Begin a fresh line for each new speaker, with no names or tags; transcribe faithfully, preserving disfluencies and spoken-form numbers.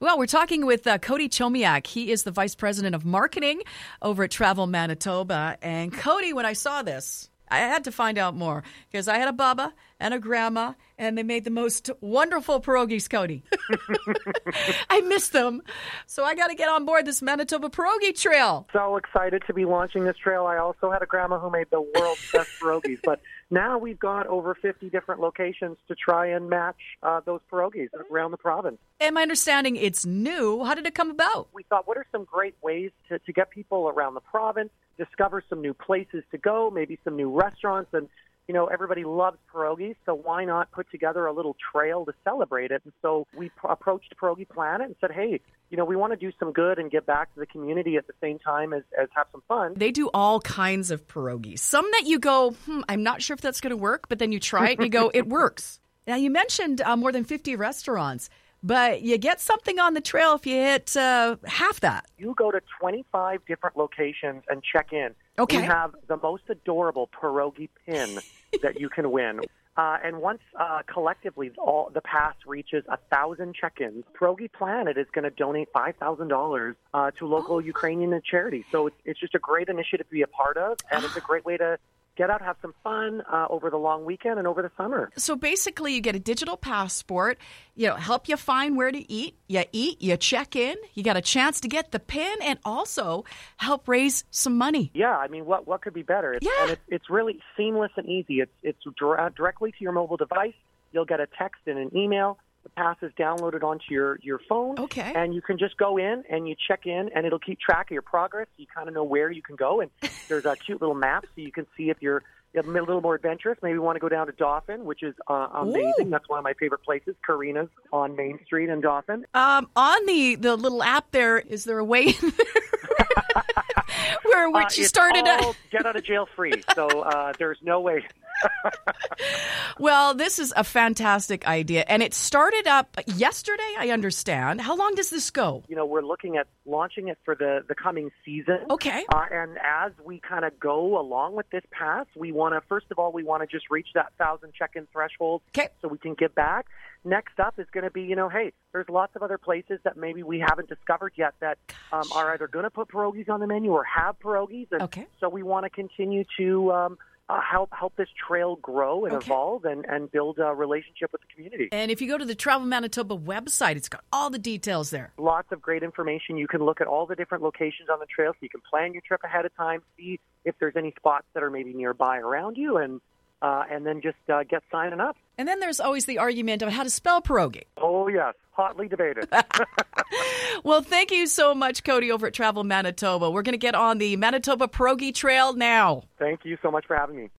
Well, we're talking with uh, Cody Chomiak. He is the Vice President of Marketing over at Travel Manitoba. And Cody, when I saw this, I had to find out more because I had a baba and a grandma, and they made the most wonderful pierogies, Cody. I miss them. So I got to get on board this Manitoba Pierogi Trail.
So excited to be launching this trail. I also had a grandma who made the world's best pierogies, but now we've got over fifty different locations to try and match uh, those pierogies around the province.
And my understanding, it's new. How did it come about?
We thought, what are some great ways to, to get people around the province, discover some new places to go, maybe some new restaurants, and you know, everybody loves pierogies, so why not put together a little trail to celebrate it? And so we p- approached Pierogi Planet and said, hey, you know, we want to do some good and give back to the community at the same time as, as have some fun.
They do all kinds of pierogies. Some that you go, hmm, I'm not sure if that's going to work, but then you try it and you go, it works. Now, you mentioned uh, more than fifty restaurants, but you get something on the trail if you hit uh, half that.
You go to twenty-five different locations and check in.
Okay.
We have the most adorable pierogi pin that you can win. Uh, and once uh, collectively all the pass reaches a thousand check-ins, Pierogi Planet is going to donate five thousand dollars uh, to local oh. Ukrainian charities. So it's, it's just a great initiative to be a part of, and it's a great way to get out, have some fun uh, over the long weekend and over the summer.
So basically, you get a digital passport, you know, help you find where to eat. You eat, you check in, you got a chance to get the pin, and also help raise some money.
Yeah, I mean, what what could be better? It's,
yeah.
And it's, it's really seamless and easy. It's, it's dir- directly to your mobile device. You'll get a text and an email. The pass is downloaded onto your, your phone.
Okay.
And you can just go in and you check in, and it'll keep track of your progress. You kind of know where you can go. And there's a cute little map so you can see if you're a little more adventurous. Maybe you want to go down to Dauphin, which is uh, amazing. Ooh. That's one of my favorite places, Karina's on Main Street in Dauphin.
Um, on the, the little app there, is there a way where which uh, you started?
All a- get out of jail free. So uh, there's no way.
Well, this is a fantastic idea, and it started up yesterday, I understand. How long does this go?
You know, we're looking at launching it for the, the coming season.
Okay.
Uh, and as we kind of go along with this pass, we want to, first of all, we want to just reach that one thousand check-in threshold
okay.
so we can give back. Next up is going to be, you know, hey, there's lots of other places that maybe we haven't discovered yet that um, are either going to put pierogies on the menu or have pierogies. And
okay.
so we want to continue to um, uh, help help this trail grow and
okay.
evolve and, and build a relationship with the community.
And if you go to the Travel Manitoba website, it's got all the details there.
Lots of great information. You can look at all the different locations on the trail so you can plan your trip ahead of time, see if there's any spots that are maybe nearby around you, and Uh, and then just uh, get signing up.
And then there's always the argument of how to spell pierogi.
Oh, yes. Hotly debated.
Well, thank you so much, Cody, over at Travel Manitoba. We're going to get on the Manitoba Pierogi Trail now.
Thank you so much for having me.